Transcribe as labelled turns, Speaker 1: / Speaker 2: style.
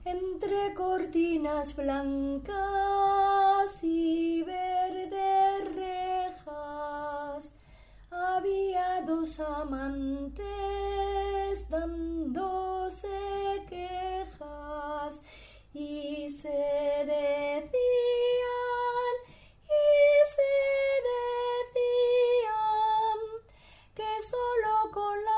Speaker 1: entre cortinas blancas y verdes rejas, había dos amantes dándose quejas y se decían que solo con la